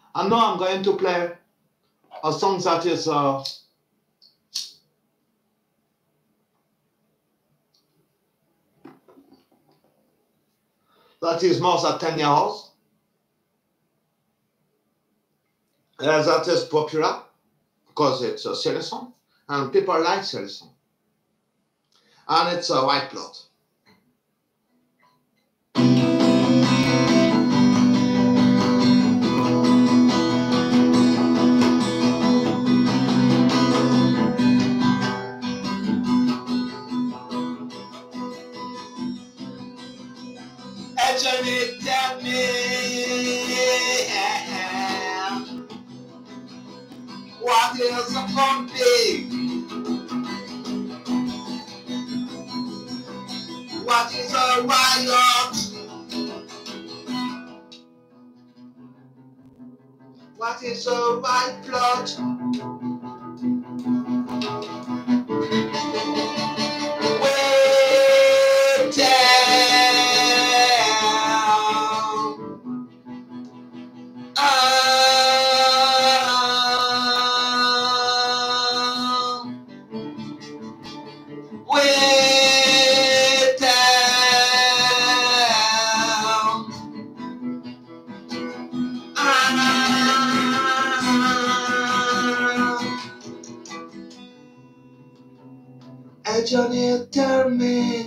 And now I'm going to play a song that is more than 10 years old. That is popular because it's a silly song and people like silly song. And it's a White Blood. Johnny, tell me what is a puppy? What is a riot? What is a White Blood? Way Johnny, tell me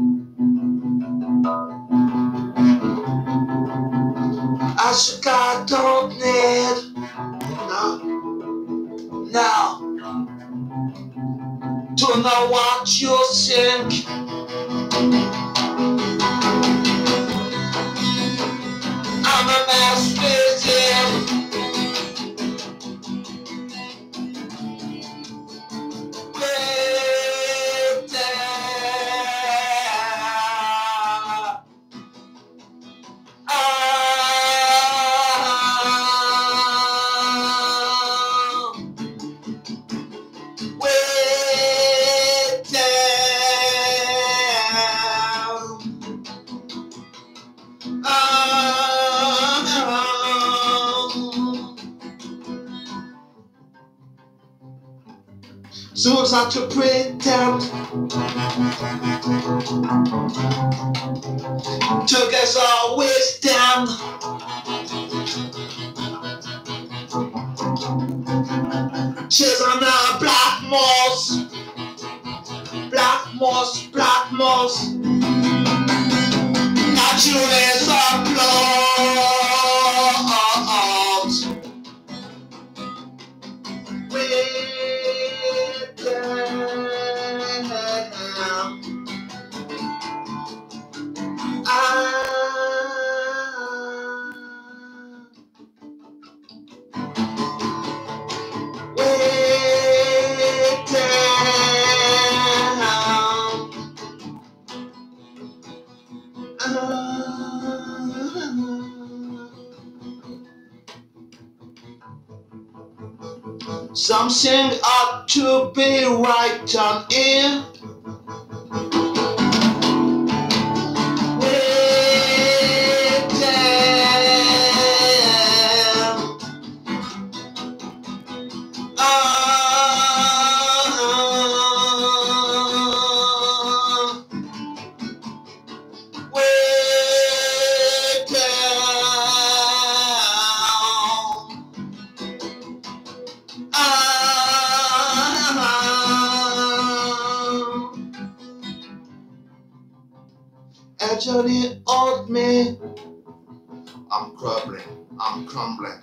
I don't need now to know what you think. I'm a mess with you. So that to pretend to get our wisdom. She's on the black moss, black moss, black moss. Naturally surplus. Something ought to be right on here. Actually, old me, I'm crumbling.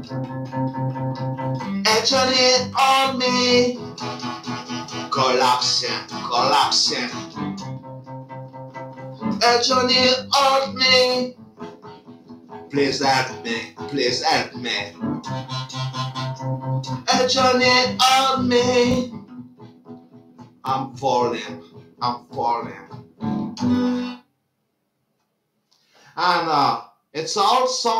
Actually, old me, collapsing. Actually, old me, please help me. Actually, old me, I'm falling. And it's also